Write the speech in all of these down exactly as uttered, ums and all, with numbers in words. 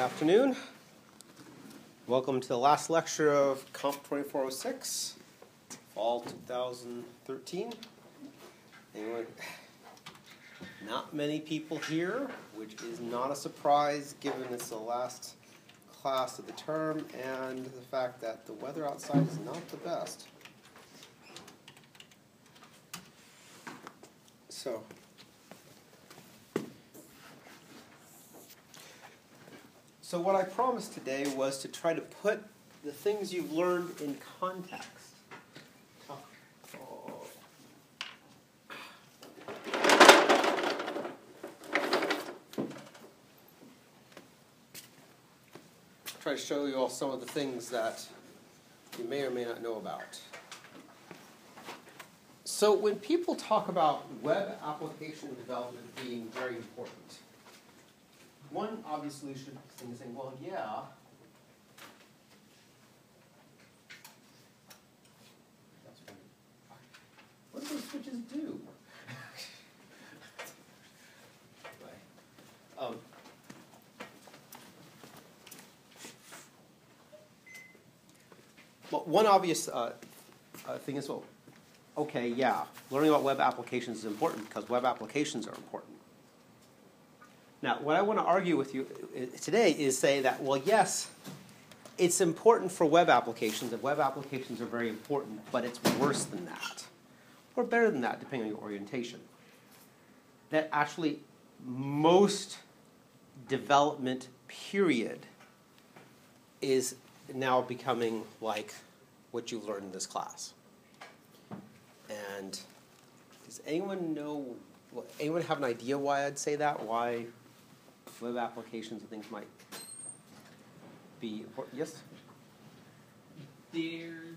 afternoon. Welcome to the last lecture of Comp twenty-four oh six, fall two thousand thirteen. Anyone? Not many people here, which is not a surprise given it's the last class of the term and the fact that the weather outside is not the best. So, so what I promised today was to try to put the things you've learned in context. Oh. Oh. Try to show you all some of the things that you may or may not know about. So when people talk about web application development being very important, one obvious solution is saying, well, yeah, what do those switches do? um, well, one obvious uh, uh, thing is, well, okay, yeah, learning about web applications is important because web applications are important. Now, what I want to argue with you today is say that, well, yes, it's important for web applications, and web applications are very important, but it's worse than that, or better than that, depending on your orientation. That actually most development period is now becoming like what you've learned in this class. And does anyone know, anyone have an idea why I'd say that? Why web applications and things might be important? Yes? There's,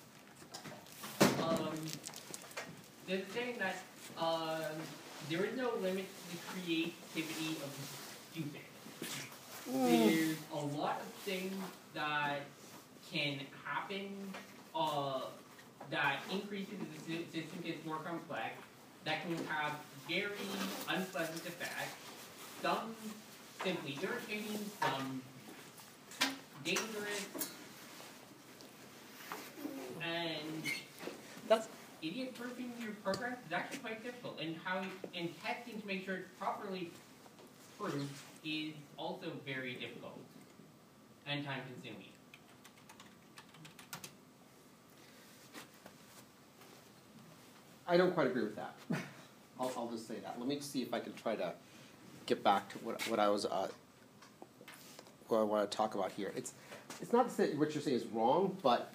um, they're saying that um, there is no limit to the creativity of the student. Mm. There's a lot of things that can happen uh, that increases as the system gets more complex, that can have very unpleasant effects, some simply irritating, some dangerous, and that's idiot-proofing your programs is actually quite difficult, and how and testing to make sure it's properly proofed is also very difficult and time-consuming. I don't quite agree with that. I'll, I'll just say that. Let me see if I can try to get back to what, what I was, uh, what I want to talk about here. It's, it's not to say what you're saying is wrong, but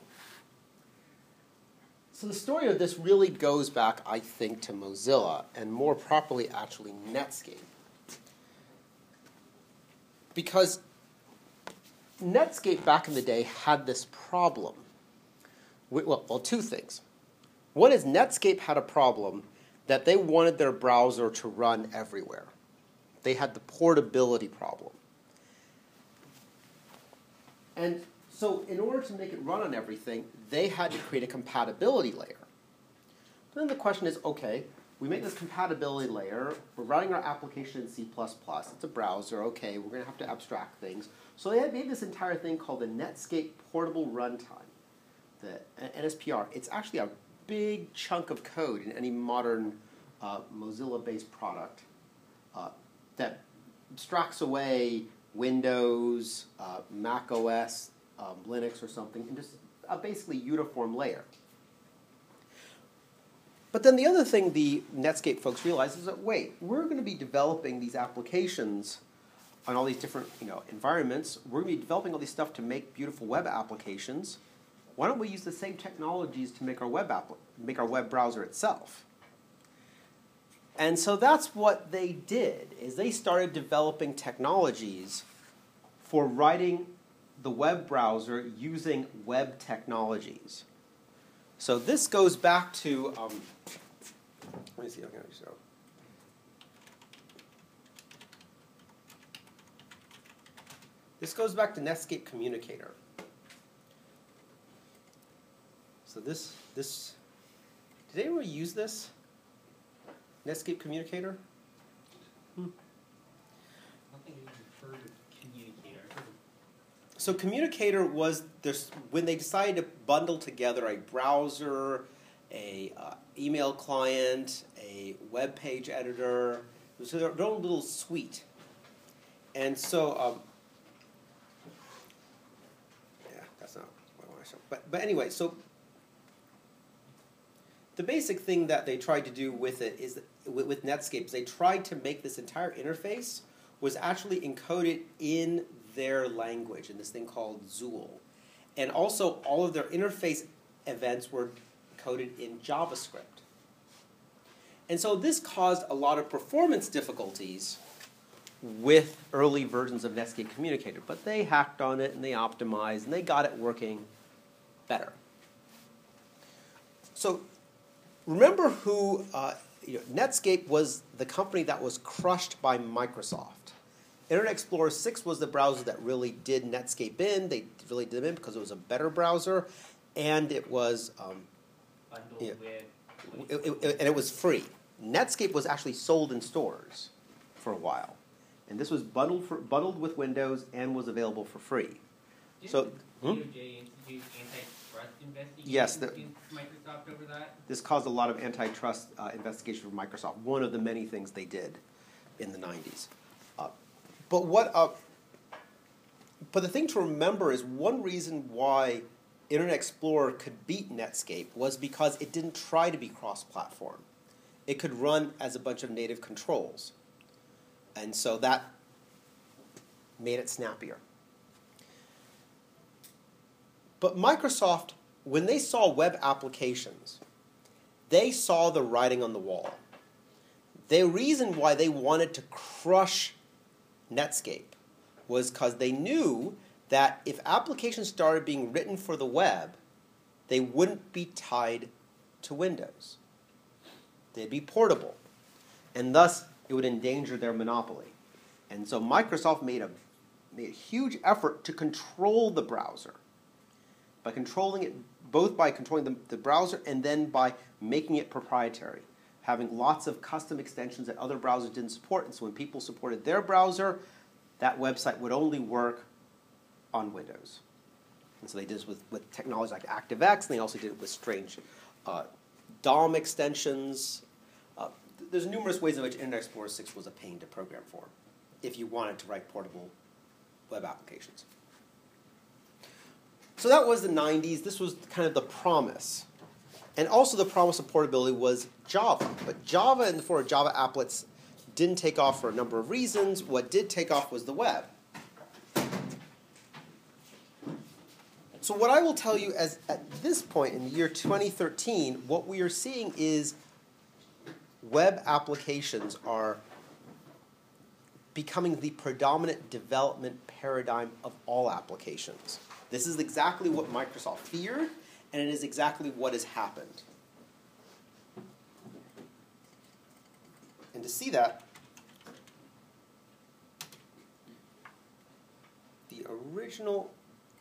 so the story of this really goes back, I think, to Mozilla, and more properly, actually, Netscape. Because Netscape back in the day had this problem. Well, well, two things. One is Netscape had a problem that they wanted their browser to run everywhere. They had the portability problem. And so in order to make it run on everything, they had to create a compatibility layer. Then the question is, okay, we make this compatibility layer, we're running our application in C plus plus, it's a browser, okay, we're going to have to abstract things. So they had made this entire thing called the Netscape Portable Runtime, the N S P R. It's actually a big chunk of code in any modern uh, Mozilla-based product uh, that abstracts away Windows, uh, Mac O S, um, Linux or something, and just a basically uniform layer. But then the other thing the Netscape folks realized is that, wait, we're going to be developing these applications on all these different you know, environments. We're going to be developing all these stuff to make beautiful web applications. Why don't we use the same technologies to make our web app, make our web browser itself? And so that's what they did, is they started developing technologies for writing the web browser using web technologies. So this goes back to, um, let me see, I'm going to show. This goes back to Netscape Communicator. So this, this, did anyone use this? Netscape Communicator? Hmm. I don't think I've heard of Communicator? So Communicator was this, when they decided to bundle together a browser, a uh, email client, a web page editor. It was their own little suite. And so, um, yeah, that's not what I want to show. But, but anyway, so the basic thing that they tried to do with it is, that, with, with Netscape, is they tried to make this entire interface was actually encoded in their language, in this thing called Zool. And also, all of their interface events were coded in JavaScript. And so this caused a lot of performance difficulties with early versions of Netscape Communicator. But they hacked on it, and they optimized, and they got it working better. So remember who, uh, you know, Netscape was the company that was crushed by Microsoft. Internet Explorer six was the browser that really did Netscape in. They really did it in because it was a better browser, and it was um, Bundled yeah, with... it, it, it, and it was free. Netscape was actually sold in stores for a while, and this was bundled for, bundled with Windows and was available for free. Didn't So, the hmm? D O J institute antitrust investigation Yes, the- against Microsoft over that? This caused a lot of antitrust uh, investigation for Microsoft, one of the many things they did in the nineties. Uh, but what? Uh, but the thing to remember is one reason why Internet Explorer could beat Netscape was because it didn't try to be cross-platform. It could run as a bunch of native controls. And so that made it snappier. But Microsoft, when they saw web applications, they saw the writing on the wall. The reason why they wanted to crush Netscape was because they knew that if applications started being written for the web, they wouldn't be tied to Windows. They'd be portable. And thus, it would endanger their monopoly. And so Microsoft made a, made a huge effort to control the browser. By controlling it, both by controlling the, the browser and then by making it proprietary. Having lots of custom extensions that other browsers didn't support. And so when people supported their browser, that website would only work on Windows. And so they did this with, with technology like ActiveX, and they also did it with strange uh, D O M extensions. Uh, there's numerous ways in which Internet Explorer six was a pain to program for, if you wanted to write portable web applications. So that was the nineties. This was kind of the promise. And also the promise of portability was Java. But Java and the form of Java applets didn't take off for a number of reasons. What did take off was the web. So what I will tell you as at this point in the year twenty thirteen, what we are seeing is web applications are becoming the predominant development paradigm of all applications. This is exactly what Microsoft feared, and it is exactly what has happened. And to see that, the original,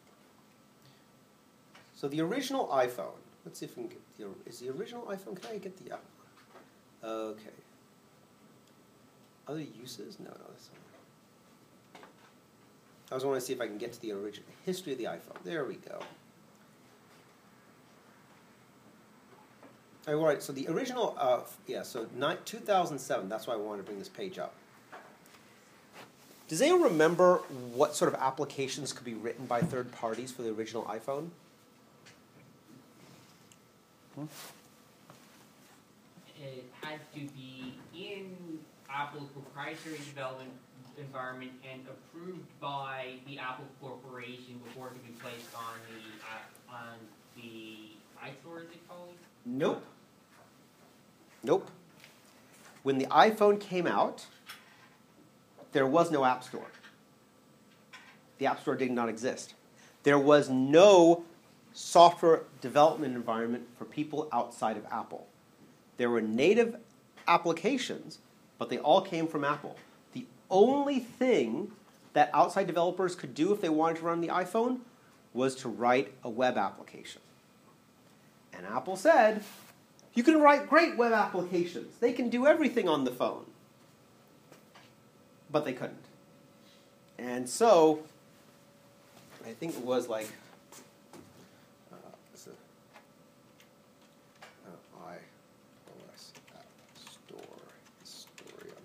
so the original iPhone, let's see if we can get the, is the original iPhone, can I get the, uh, okay. Other uses? No, no, that's not. I was wanting to see if I can get to the original history of the iPhone. There we go. All right, so the original, uh, yeah, so two thousand seven, that's why I wanted to bring this page up. Does anyone remember what sort of applications could be written by third parties for the original iPhone? Hmm? It had to be in Apple's proprietary development environment and approved by the Apple Corporation before it could be placed on the uh, on the iStore, is it called? Nope. Nope. When the iPhone came out, there was no App Store. The App Store did not exist. There was no software development environment for people outside of Apple. There were native applications, but they all came from Apple. The only thing that outside developers could do if they wanted to run the iPhone was to write a web application. And Apple said, you can write great web applications. They can do everything on the phone. But they couldn't. And so, I think it was like, uh, it's a, uh, iOS App Store Historium.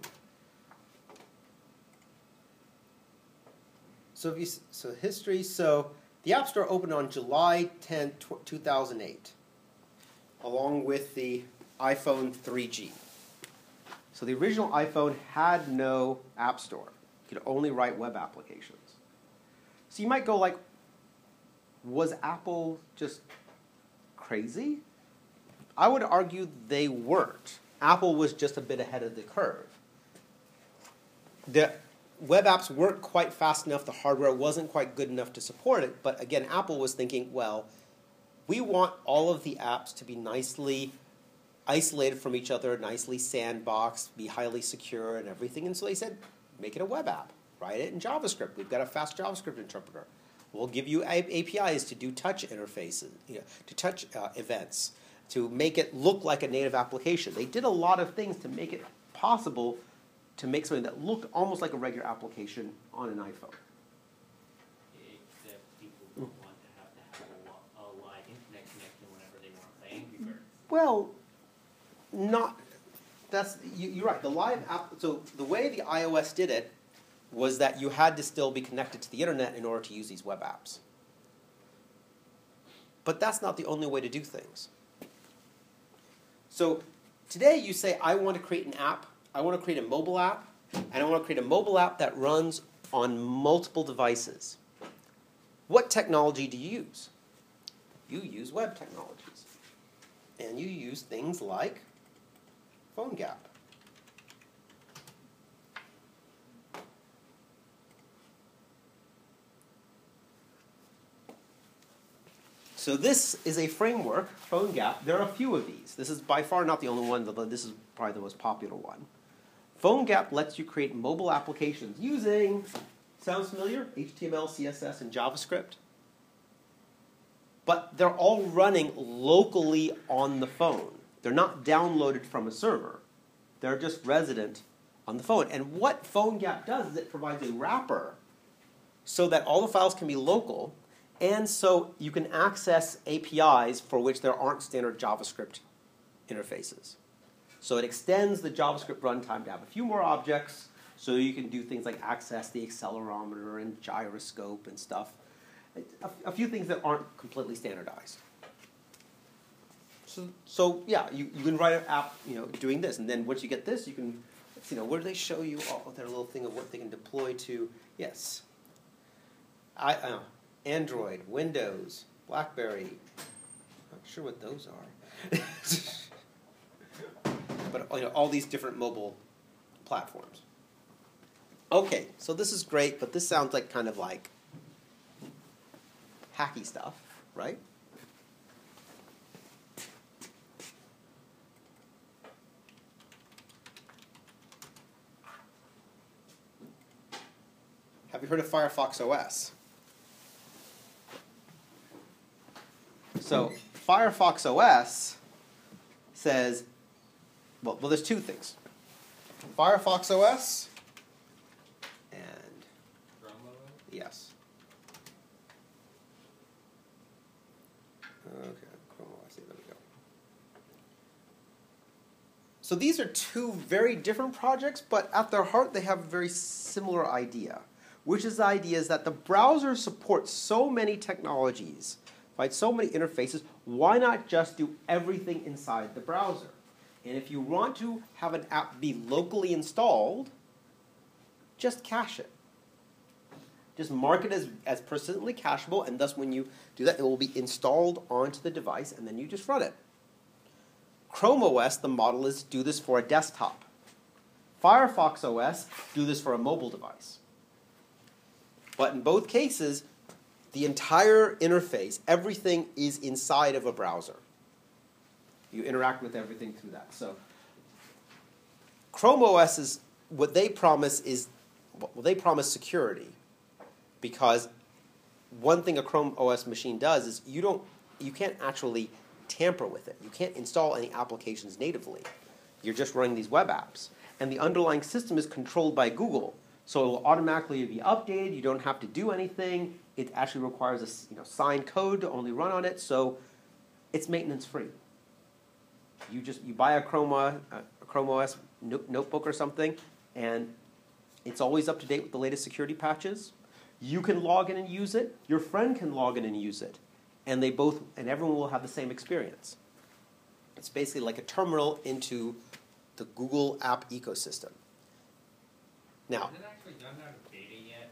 So, if you, so history, so the App Store opened on July tenth, two thousand eight, along with the iPhone three G. So the original iPhone had no App Store. You could only write web applications. So you might go like, was Apple just crazy? I would argue they weren't. Apple was just a bit ahead of the curve. The web apps weren't quite fast enough, the hardware wasn't quite good enough to support it, but again, Apple was thinking, well, we want all of the apps to be nicely isolated from each other, nicely sandboxed, be highly secure and everything. And so they said, make it a web app. Write it in JavaScript. We've got a fast JavaScript interpreter. We'll give you A P Is to do touch interfaces, you know, to touch uh, events, to make it look like a native application. They did a lot of things to make it possible to make something that looked almost like a regular application on an iPhone. Except people don't want to have to have a, lo- a live internet connection whenever they want to play Angry Birds. Well, not, that's, you, you're right. The live app, so the way the iOS did it was that you had to still be connected to the internet in order to use these web apps. But that's not the only way to do things. So today you say, I want to create an app, I want to create a mobile app, and I want to create a mobile app that runs on multiple devices. What technology do you use? You use web technologies. And you use things like PhoneGap. So this is a framework, PhoneGap. There are a few of these. This is by far not the only one, but this is probably the most popular one. PhoneGap lets you create mobile applications using, sounds familiar? H T M L, C S S, and JavaScript. But they're all running locally on the phone. They're not downloaded from a server. They're just resident on the phone. And what PhoneGap does is it provides a wrapper so that all the files can be local, and so you can access A P Is for which there aren't standard JavaScript interfaces. So it extends the JavaScript runtime to have a few more objects, so you can do things like access the accelerometer and gyroscope and stuff. A, a few things that aren't completely standardized. So, so yeah, you, you can write an app, you know, doing this, and then once you get this, you can, you know, where do they show you oh, their little thing of what they can deploy to? Yes, I uh, Android, Windows, BlackBerry. Not sure what those are, but you know, all these different mobile platforms. Okay, so this is great, but this sounds like kind of like hacky stuff, right? Have you heard of Firefox O S? So Firefox O S says, well, well, there's two things. Firefox O S and yes. Okay, Chrome O S, there we go. So these are two very different projects, but at their heart they have a very similar idea, which is the idea is that the browser supports so many technologies, right, so many interfaces, why not just do everything inside the browser? And if you want to have an app be locally installed, just cache it. Just mark it as, as persistently cacheable, and thus when you do that, it will be installed onto the device, and then you just run it. Chrome O S, the model is do this for a desktop. Firefox O S, do this for a mobile device. But in both cases, the entire interface, everything is inside of a browser. You interact with everything through that. So Chrome O S is, what they promise is, well, they promise security. Because one thing a Chrome O S machine does is you don't, you can't actually tamper with it. You can't install any applications natively. You're just running these web apps. And the underlying system is controlled by Google. So it will automatically be updated. You don't have to do anything. It actually requires a you know, signed code to only run on it, so it's maintenance free. You just you buy a Chrome, uh, a Chrome O S no notebook or something, and it's always up to date with the latest security patches. You can log in and use it. Your friend can log in and use it, and they both and everyone will have the same experience. It's basically like a terminal into the Google app ecosystem. Now, Is it actually done out of beta yet?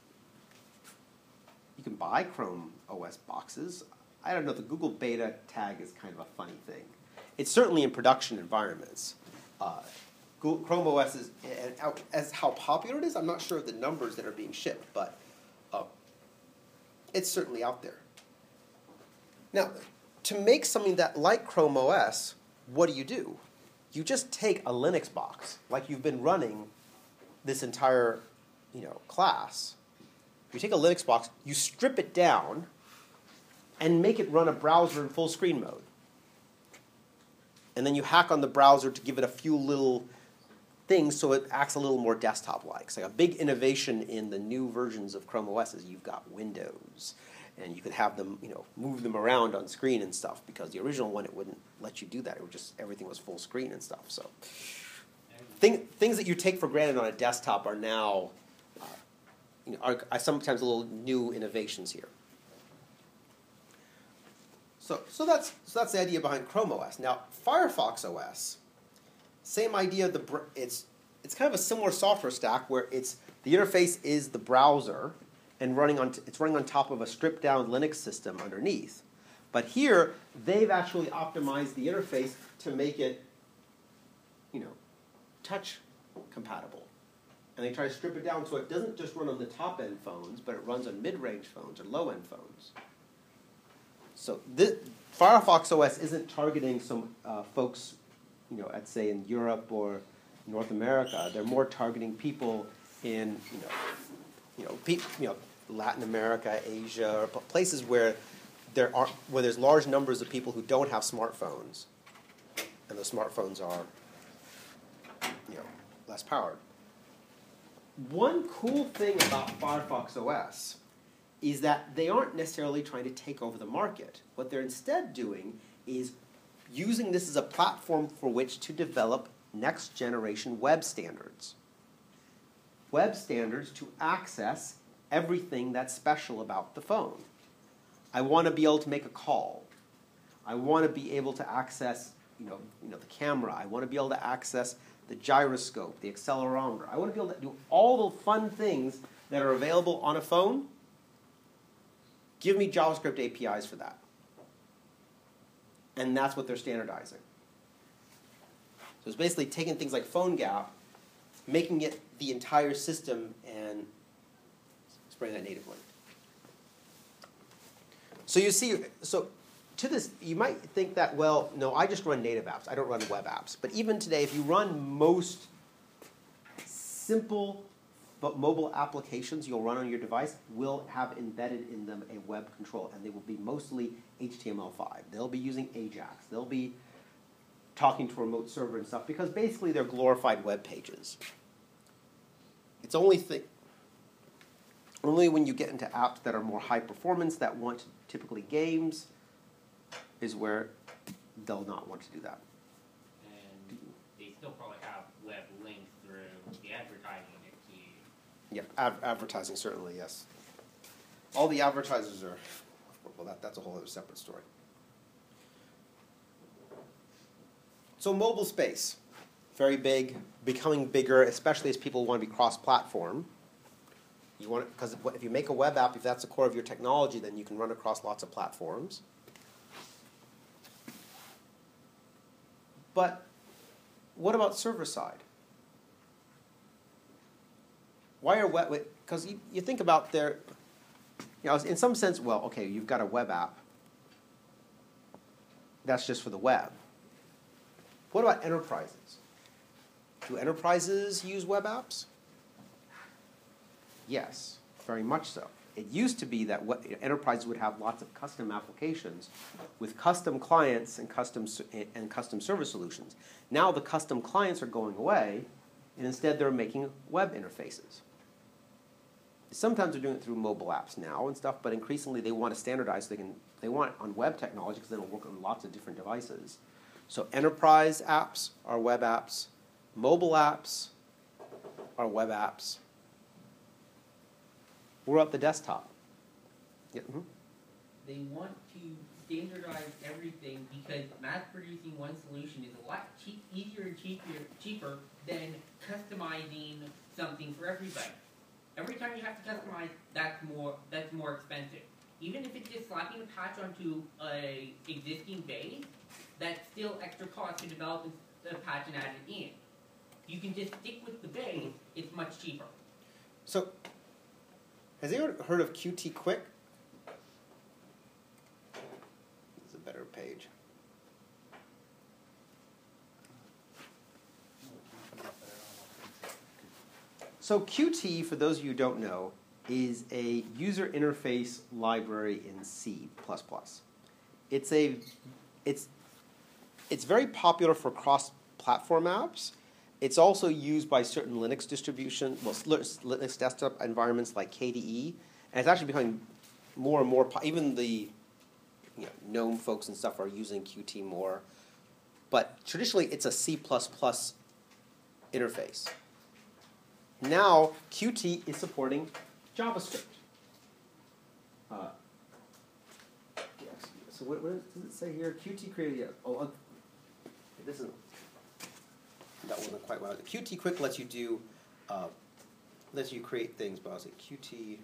you can buy Chrome O S boxes. I don't know, the Google beta tag is kind of a funny thing. It's certainly in production environments. Uh, Google, Chrome O S is, and as how popular it is, I'm not sure of the numbers that are being shipped, but uh, it's certainly out there. Now, to make something that like Chrome O S, what do you do? You just take a Linux box, like you've been running this entire, you know, class. You take a Linux box, you strip it down, and make it run a browser in full screen mode. And then you hack on the browser to give it a few little things so it acts a little more desktop-like. It's like a big innovation in the new versions of Chrome O S is you've got windows, and you could have them, you know, move them around on screen and stuff, because the original one, it wouldn't let you do that. It would just, everything was full screen and stuff. So thing, things that you take for granted on a desktop are now, uh, you know, are, are sometimes little new innovations here. So, so that's so that's the idea behind Chrome O S. Now, Firefox O S, same idea. The br it's it's kind of a similar software stack where it's the interface is the browser, and running on t it's running on top of a stripped down Linux system underneath. But here they've actually optimized the interface to make it, you know, touch compatible, and they try to strip it down so it doesn't just run on the top end phones, but it runs on mid range phones or low end phones. So this, Firefox O S isn't targeting some uh, folks, you know, at say in Europe or North America. They're more targeting people in, you know, you know, pe you know, Latin America, Asia, or places where there are where there's large numbers of people who don't have smartphones, and those smartphones are, you know, less powered. One cool thing about Firefox O S is that they aren't necessarily trying to take over the market. What they're instead doing is using this as a platform for which to develop next-generation web standards. Web standards to access everything that's special about the phone. I want to be able to make a call. I want to be able to access, you know, you know, the camera. I want to be able to access the gyroscope, the accelerometer. I want to be able to do all the fun things that are available on a phone. Give me JavaScript A P Is for that. And that's what they're standardizing. So it's basically taking things like PhoneGap, making it the entire system, and spraying that natively. So you see, so to this, you might think that, well, no, I just run native apps. I don't run web apps. But even today, if you run most simple but mobile applications you'll run on your device will have embedded in them a web control, and they will be mostly H T M L five. They'll be using Ajax. They'll be talking to a remote server and stuff, because basically they're glorified web pages. It's only th only when you get into apps that are more high performance, that want typically games, is where they'll not want to do that. And they still probably have web links through the advertising. Yeah, ad advertising certainly, yes. All the advertisers are, well, that, that's a whole other separate story. So mobile space, very big, becoming bigger, especially as people want to be cross-platform. You want it, because if you make a web app, if that's the core of your technology, then you can run across lots of platforms. But what about server side? Why are web? Because you, you think about their, you know, in some sense, well, okay, you've got a web app. That's just for the web. What about enterprises? Do enterprises use web apps? Yes, very much so. It used to be that what, enterprises would have lots of custom applications with custom clients and custom and custom service solutions. Now the custom clients are going away, and instead they're making web interfaces. sometimes they're doing it through mobile apps now and stuff, but increasingly they want to standardize so they can, they want it on web technology because then it'll work on lots of different devices. So enterprise apps are web apps, mobile apps are web apps. We're at the desktop. Yeah. Mm-hmm. They want to standardize everything because mass producing one solution is a lot cheap, easier and cheaper, cheaper than customizing something for everybody. Every time you have to customize, that's more that's more expensive. Even if it's just slapping a patch onto a existing base, that's still extra cost to develop the patch and add it in. You can just stick with the base; it's much cheaper. So, has anyone heard of Qt Quick? This is a better page. So Qt, for those of you who don't know, is a user interface library in C plus plus. It's a, it's, it's very popular for cross-platform apps. It's also used by certain Linux distributions, well, Linux desktop environments like K D E, and it's actually becoming more and more. Even the you know, GNOME folks and stuff are using Qt more, but traditionally it's a C plus plus interface. Now Qt is supporting JavaScript. Uh, so what, what does it say here? Qt created. Oh, uh, this isn't. That wasn't quite well. Qt Quick lets you do, uh, lets you create things. But I'll say Qt.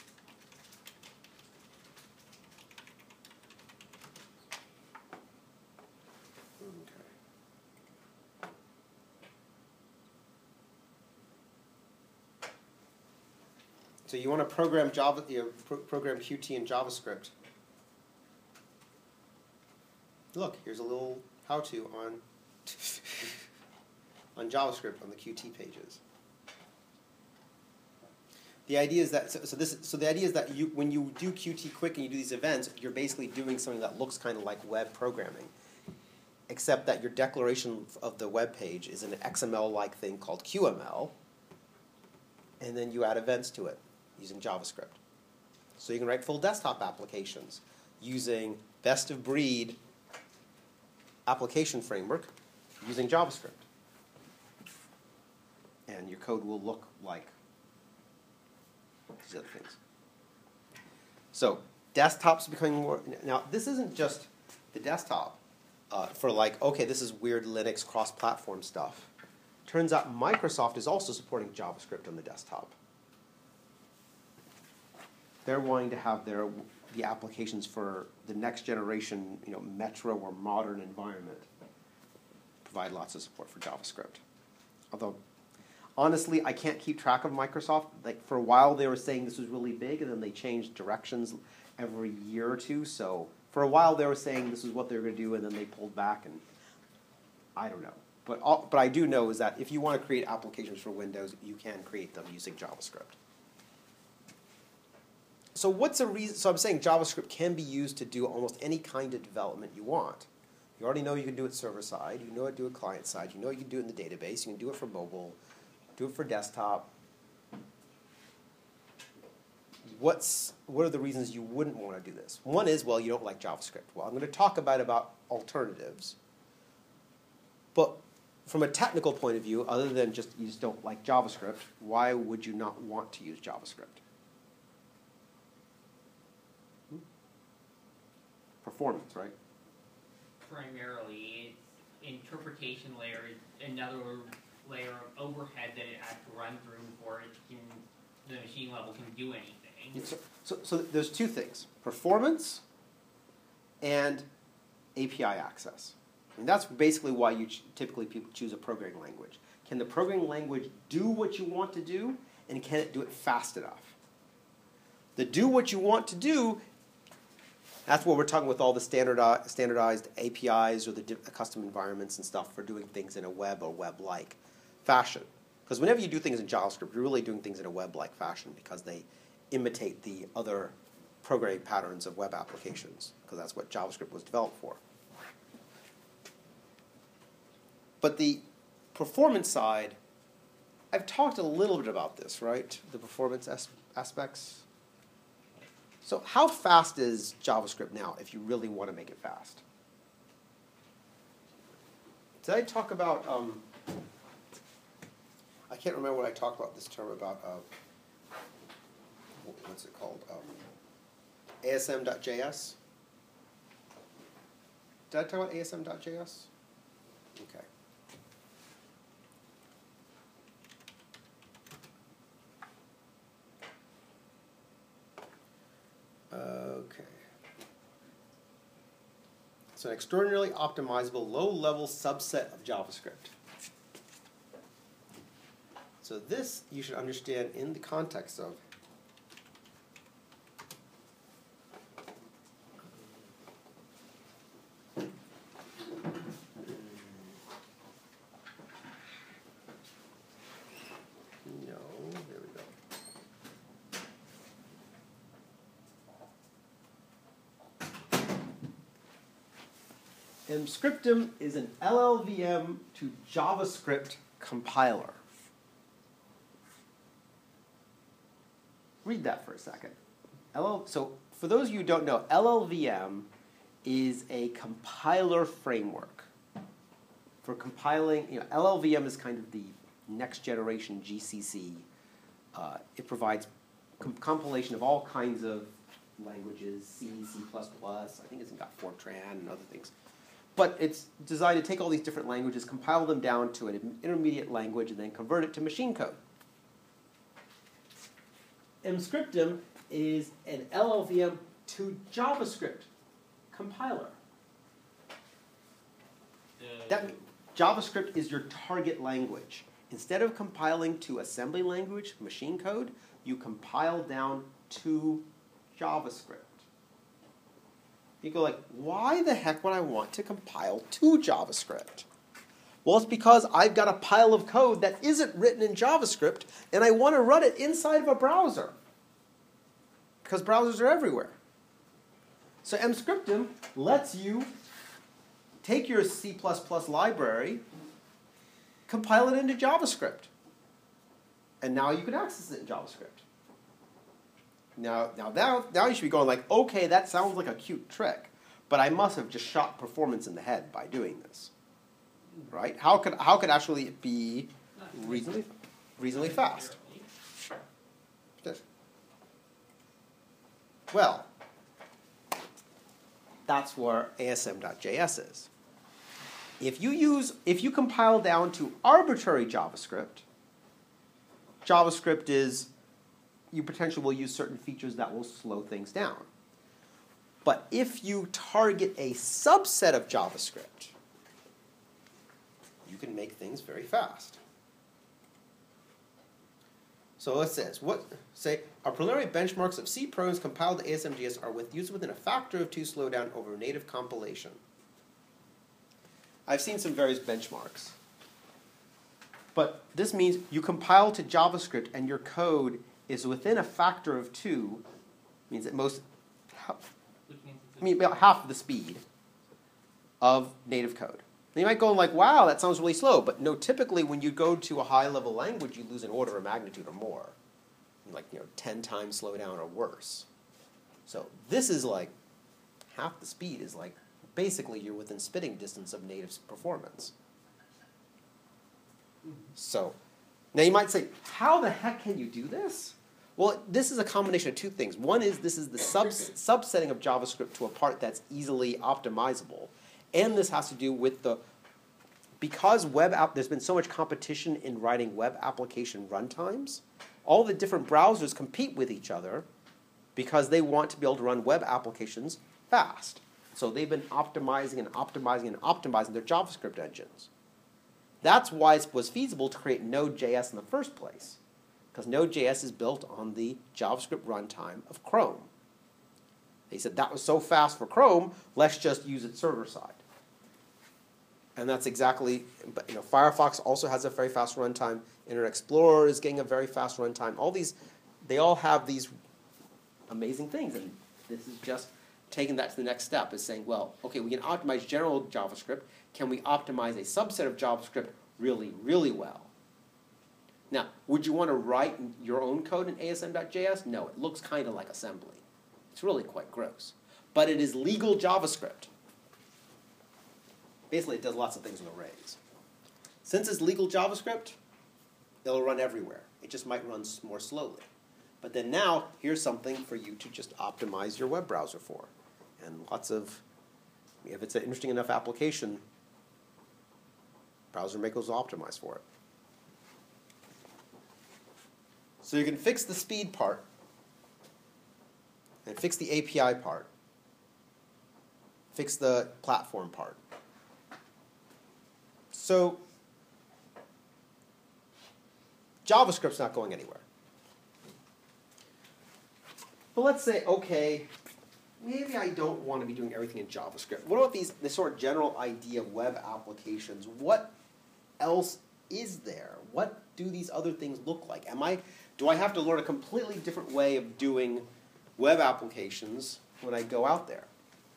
So you want to program Java, you know, pro program Qt in JavaScript. Look, here's a little how-to on on JavaScript on the Qt pages. The idea is that so, so this so the idea is that you when you do Qt Quick and you do these events, you're basically doing something that looks kind of like web programming, except that your declaration of the web page is an X M L-like thing called Q M L, and then you add events to it using JavaScript. So you can write full desktop applications using best-of-breed application framework using JavaScript. And your code will look like these other things. So desktops becoming more... Now, this isn't just the desktop uh, for like, okay, this is weird Linux cross-platform stuff. Turns out Microsoft is also supporting JavaScript on the desktop. They're wanting to have their the applications for the next generation, you know, metro or modern environment provide lots of support for JavaScript. Although, honestly, I can't keep track of Microsoft. Like for a while, they were saying this was really big, and then they changed directions every year or two. So for a while, they were saying this is what they were going to do, and then they pulled back, and I don't know. But all, but I do know is that if you want to create applications for Windows, you can create them using JavaScript. So what's a reason? So I'm saying JavaScript can be used to do almost any kind of development you want. You already know you can do it server side. You know how to do it client side. You know you can do it in the database. You can do it for mobile. Do it for desktop. What's what are the reasons you wouldn't want to do this? One is, well, you don't like JavaScript. Well, I'm going to talk about about alternatives. But from a technical point of view, other than just you just don't like JavaScript, why would you not want to use JavaScript? Performance, right? Primarily, its interpretation layer is another layer of overhead that it has to run through before it can, the machine level can do anything. So, so, so there's two things: performance and A P I access. And that's basically why you ch typically people choose a programming language. Can the programming language do what you want to do, and can it do it fast enough? The do what you want to do. That's what we're talking with all the standardi standardized A P Is or the custom environments and stuff for doing things in a web or web-like fashion. Because whenever you do things in JavaScript, you're really doing things in a web-like fashion because they imitate the other programming patterns of web applications, because that's what JavaScript was developed for. But the performance side, I've talked a little bit about this, right? The performance aspects. So how fast is JavaScript now if you really want to make it fast? Did I talk about, um, I can't remember what I talked about this term about, uh, what's it called, um, A S M dot J S? Did I talk about A S M dot J S? Okay. Okay. It's an extraordinarily optimizable, low-level subset of JavaScript. So this you should understand in the context of no, there we go. Emscriptum is an L L V M to JavaScript compiler. Read that for a second. L L, so for those of you who don't know, L L V M is a compiler framework for compiling. You know, L L V M is kind of the next generation G C C. Uh, it provides com compilation of all kinds of languages, C, C plus plus. I think it's got Fortran and other things. But it's designed to take all these different languages, compile them down to an intermediate language, and then convert it to machine code. Emscriptum is an L L V M to JavaScript compiler. Uh, That means JavaScript is your target language. Instead of compiling to assembly language, machine code, you compile down to JavaScript. You go like, why the heck would I want to compile to JavaScript? Well, it's because I've got a pile of code that isn't written in JavaScript, and I want to run it inside of a browser. Because browsers are everywhere. So Emscriptum lets you take your C plus plus library, compile it into JavaScript. And now you can access it in JavaScript. Now, now, now, now you should be going like, okay, that sounds like a cute trick, but I must have just shot performance in the head by doing this. Right? How could, how could actually it be reasonably, reasonably fast? Well, that's where A S M dot J S is. If you use, if you compile down to arbitrary JavaScript, JavaScript is, you potentially will use certain features that will slow things down. But if you target a subset of JavaScript, you can make things very fast. So it says, what, say, our preliminary benchmarks of C programs compiled to A S M dot J S are with used within a factor of two slowdown over native compilation. I've seen some various benchmarks. But this means you compile to JavaScript and your code is within a factor of two, means at most, I mean, about half of the speed of native code. And you might go like, wow, that sounds really slow. But no, typically when you go to a high-level language, you lose an order of magnitude or more. Like, you know, ten times slowdown or worse. So this is like, half the speed is like, basically you're within spitting distance of native performance. So, now you might say, how the heck can you do this? Well, this is a combination of two things. One is this is the sub subsetting of JavaScript to a part that's easily optimizable. And this has to do with the, because web app, there's been so much competition in writing web application runtimes, all the different browsers compete with each other because they want to be able to run web applications fast. So they've been optimizing and optimizing and optimizing their JavaScript engines. That's why it was feasible to create Node dot J S in the first place, because Node dot J S is built on the JavaScript runtime of Chrome. They said that was so fast for Chrome, let's just use it server side. And that's exactly, but you know, Firefox also has a very fast runtime. Internet Explorer is getting a very fast runtime. All these, they all have these amazing things, and this is just taking that to the next step, is saying, well, okay, we can optimize general JavaScript. Can we optimize a subset of JavaScript really, really well? Now, would you want to write your own code in A S M dot J S? No, it looks kind of like assembly. It's really quite gross. But it is legal JavaScript. Basically, it does lots of things with arrays. Since it's legal JavaScript, it'll run everywhere. It just might run more slowly. But then now, here's something for you to just optimize your web browser for. And lots of, if it's an interesting enough application, Browser Makers will optimize for it. So you can fix the speed part, and fix the A P I part, fix the platform part. So JavaScript's not going anywhere. But let's say, okay, maybe I don't want to be doing everything in JavaScript. What about these, this sort of general idea of web applications? What else is there? What do these other things look like? Am I, do I have to learn a completely different way of doing web applications when I go out there?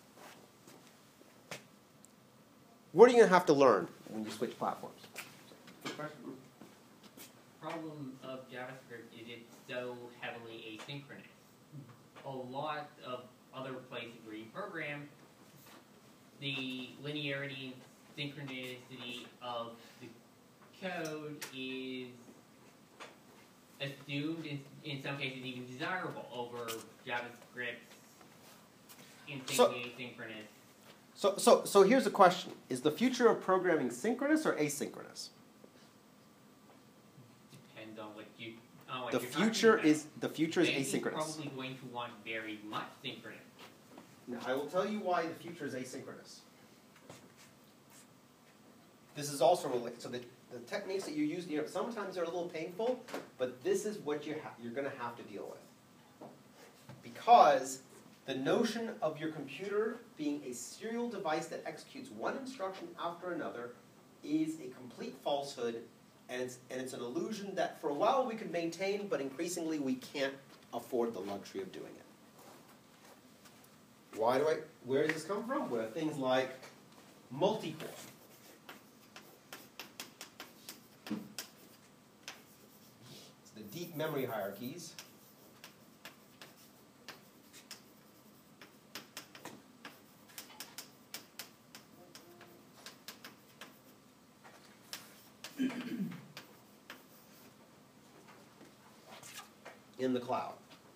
What are you going to have to learn when you switch platforms? Good question. Problem of JavaScript is it's so heavily asynchronous. A lot of other places where you program, the linearity and synchronicity of the code is assumed, in, in some cases even desirable, over JavaScript's insanely So- asynchronous. So, so, so here's a question. Is the future of programming synchronous or asynchronous? Depends on what you. On what The you're talking future about. is the future is Banking's asynchronous. probably going to want very much synchronous. Now, I will tell you why the future is asynchronous. This is also related. So the, the techniques that you use, you know, sometimes they're a little painful, but this is what you ha you're going to have to deal with. Because the notion of your computer being a serial device that executes one instruction after another is a complete falsehood, and it's, and it's an illusion that for a while we could maintain, but increasingly we can't afford the luxury of doing it. Why do I, where does this come from? Well, things like multi-core. It's the deep memory hierarchies. In the cloud.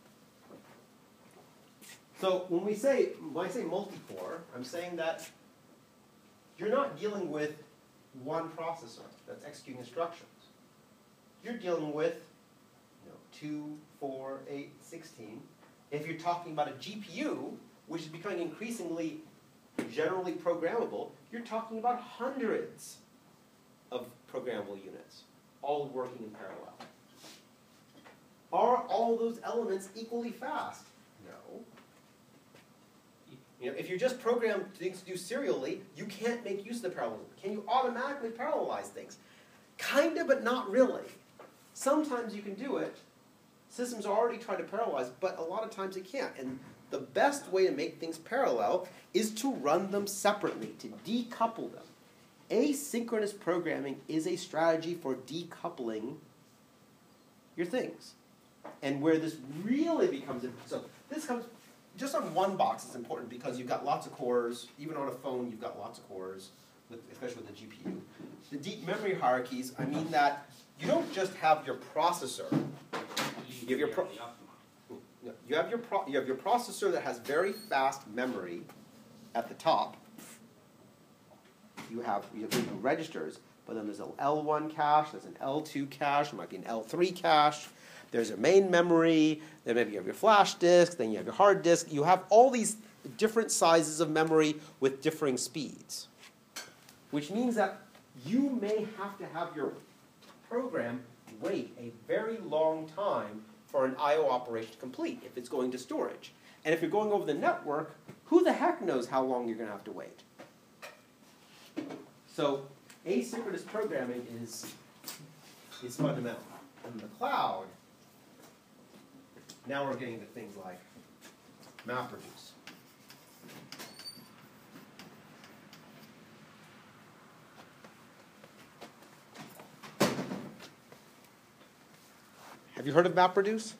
So when we say, when I say multi-core, I'm saying that you're not dealing with one processor that's executing instructions. You're dealing with you know, two, four, eight, sixteen. If you're talking about a G P U, which is becoming increasingly generally programmable, you're talking about hundreds of programmable units, all working in parallel. Are all those elements equally fast? No. You know, if you just program things to do serially, you can't make use of the parallelism. Can you automatically parallelize things? Kinda, but not really. Sometimes you can do it. Systems are already trying to parallelize, but a lot of times it can't. And the best way to make things parallel is to run them separately, to decouple them. Asynchronous programming is a strategy for decoupling your things. And where this really becomes, so this comes, just on one box is important because you've got lots of cores, even on a phone you've got lots of cores, with, especially with the G P U. The deep memory hierarchies, I mean that you don't just have your processor, you have your, pro you have your, pro you have your processor that has very fast memory at the top. You have, you have you know, registers, but then there's an L one cache, there's an L two cache, there might be an L three cache. There's a main memory, then maybe you have your flash disk, then you have your hard disk. You have all these different sizes of memory with differing speeds, which means that you may have to have your program wait a very long time for an I O operation to complete if it's going to storage. And if you're going over the network, who the heck knows how long you're going to have to wait? So asynchronous programming is, is fundamental. In the cloud, now we're getting to things like MapReduce. Have you heard of MapReduce?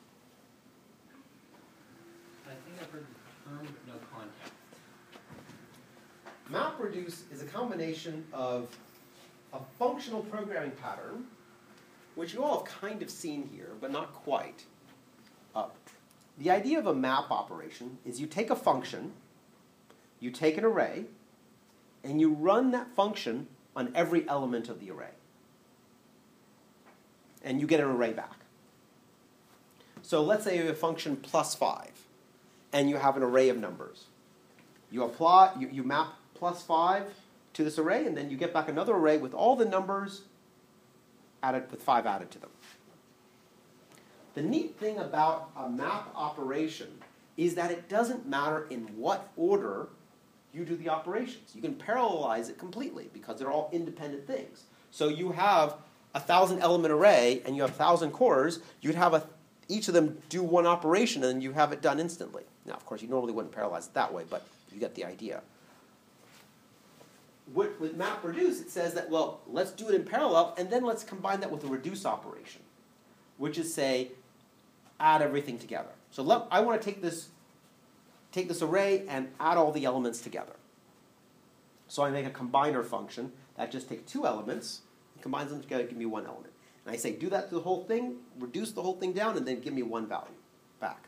I think I've heard the term, but no context. MapReduce is a combination of a functional programming pattern, which you all have kind of seen here, but not quite. Uh, the idea of a map operation is you take a function, you take an array, and you run that function on every element of the array. And you get an array back. So let's say you have a function plus five, and you have an array of numbers. You apply, you, you map plus five to this array, and then you get back another array with all the numbers added with five added to them. The neat thing about a map operation is that it doesn't matter in what order you do the operations. You can parallelize it completely because they're all independent things. So you have a thousand element array and you have a thousand cores, you'd have a, each of them do one operation and you have it done instantly. Now, of course, you normally wouldn't parallelize it that way, but you get the idea. With, with MapReduce, it says that, well, let's do it in parallel, and then let's combine that with a reduce operation, which is, say, add everything together. So let, I want to take this, take this array and add all the elements together. So I make a combiner function that just takes two elements, and combines them together to give me one element. And I say, do that to the whole thing, reduce the whole thing down, and then give me one value back.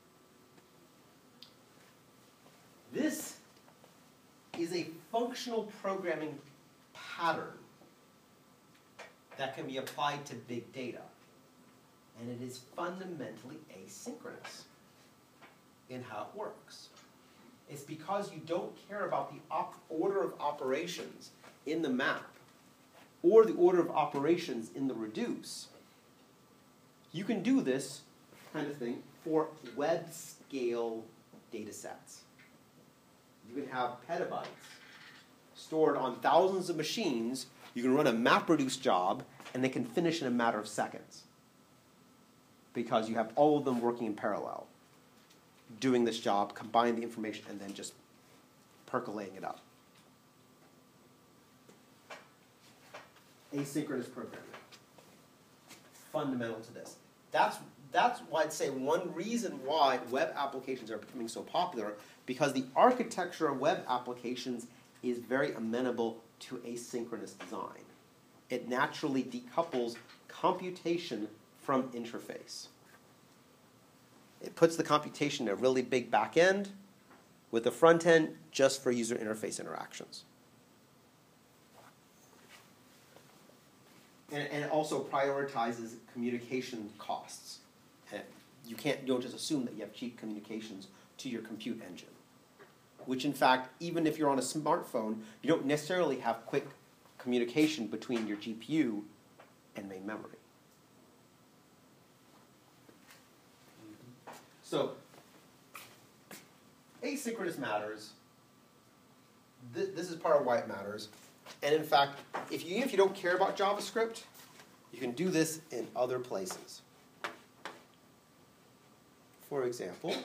This is a functional programming pattern that can be applied to big data. And it is fundamentally asynchronous in how it works. It's because you don't care about the op order of operations in the map or the order of operations in the reduce. You can do this kind of thing for web scale data sets. You can have petabytes stored on thousands of machines. You can run a MapReduce job, and they can finish in a matter of seconds because you have all of them working in parallel, doing this job, combining the information, and then just percolating it up. Asynchronous programming. Fundamental to this. That's, that's why I'd say one reason why web applications are becoming so popular, because the architecture of web applications is very amenable to asynchronous design. It naturally decouples computation from interface. It puts the computation in a really big back end with the front end just for user interface interactions. And, and it also prioritizes communication costs. And you can't, you don't just assume that you have cheap communications to your compute engine. Which in fact, even if you're on a smartphone, you don't necessarily have quick communication between your G P U and main memory. So, asynchronous matters. Th this is part of why it matters. And in fact, if you, even if you don't care about JavaScript, you can do this in other places. For example,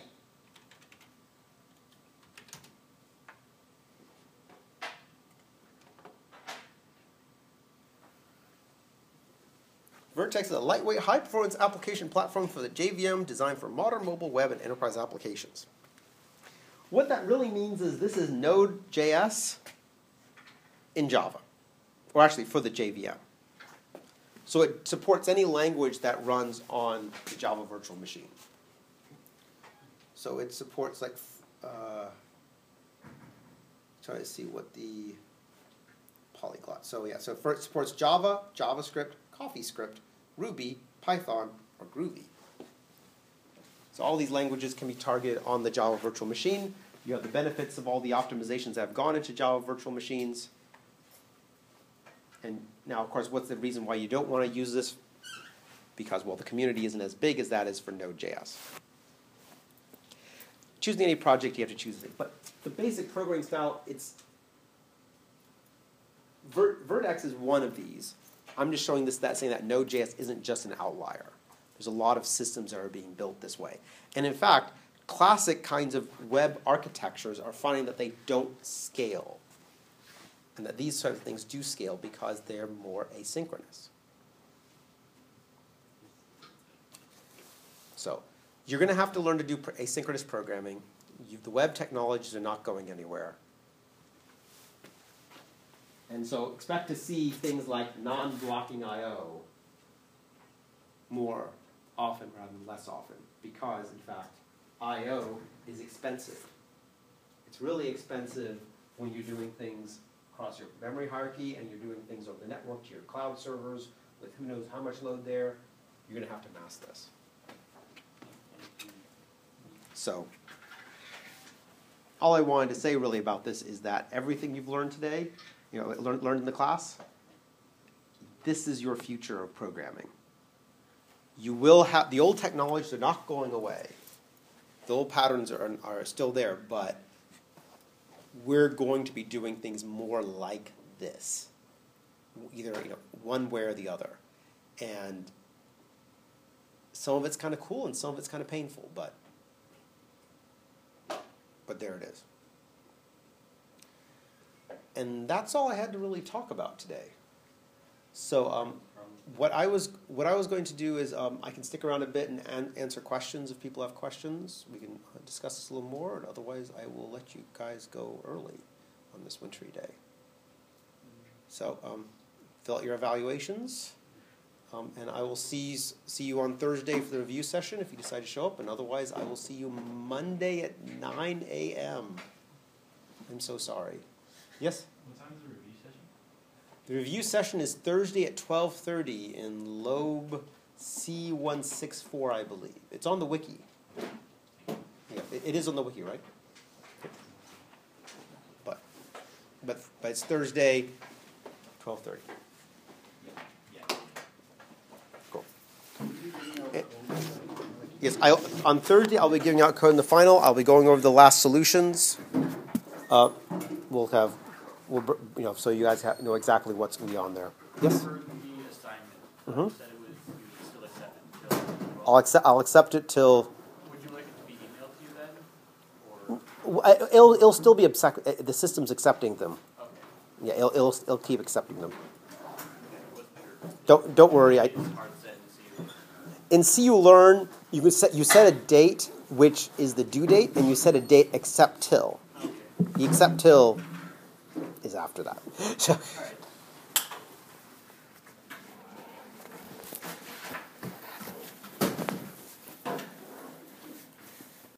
Vertex is a lightweight, high-performance application platform for the J V M designed for modern mobile web and enterprise applications. What that really means is this is Node.js in Java, or actually for the J V M. So it supports any language that runs on the Java virtual machine. So it supports like, uh, trying to see what the polyglot. So yeah, so first it supports Java, JavaScript, CoffeeScript, Ruby, Python, or Groovy. So all these languages can be targeted on the Java virtual machine. You have the benefits of all the optimizations that have gone into Java virtual machines. And now, of course, what's the reason why you don't want to use this? Because, well, the community isn't as big as that is for Node.js. Choosing any project, you have to choose it. But the basic programming style, it's Ver Vertex is one of these. I'm just showing this, that, saying that Node.js isn't just an outlier. There's a lot of systems that are being built this way. And in fact, classic kinds of web architectures are finding that they don't scale. And that these sort of things do scale because they're more asynchronous. So you're going to have to learn to do pr- asynchronous programming. You, the web technologies are not going anywhere. And so expect to see things like non-blocking I O more often rather than less often, because, in fact, I O is expensive. It's really expensive when you're doing things across your memory hierarchy and you're doing things over the network to your cloud servers with who knows how much load there. You're going to have to mask this. So all I wanted to say really about this is that everything you've learned today, you know, learned, learned in the class, this is your future of programming. You will have, the old technologies are not going away. The old patterns are, are still there, but we're going to be doing things more like this, either, you know, one way or the other. And some of it's kind of cool and some of it's kind of painful, but but there it is. And that's all I had to really talk about today. So um, what I was what I was going to do is um, I can stick around a bit and an- answer questions if people have questions. We can discuss this a little more, and otherwise I will let you guys go early on this wintry day. So um, fill out your evaluations, um, and I will see see you on Thursday for the review session if you decide to show up, and otherwise I will see you Monday at nine a.m. I'm so sorry. Yes? What time is the review session? The review session is Thursday at twelve thirty in Loeb C one sixty-four, I believe. It's on the wiki. Yeah, it, it is on the wiki, right? But, but, but it's Thursday, twelve thirty. Yeah. Cool. Eh, Yes, I, on Thursday I'll be giving out code in the final. I'll be going over the last solutions. Uh, we'll have, we'll, br- you know, so you guys have, know exactly what's going to be on there. Yes? For the assignment, Mhm. you said it was, you would still accept it until I'll accept. I'll accept it till. Would you like it to be emailed to you then? Or, w- I- It'll. It'll still be accept, uh, the system's accepting them. okay. Yeah. It'll. It'll, it'll keep accepting them. Okay, wasn't sure. Don't. Don't worry. I. It's hard set to see. In C U Learn, you can set. You set a date which is the due date, and you set a date except till. Okay. The except till is after that. So, All right.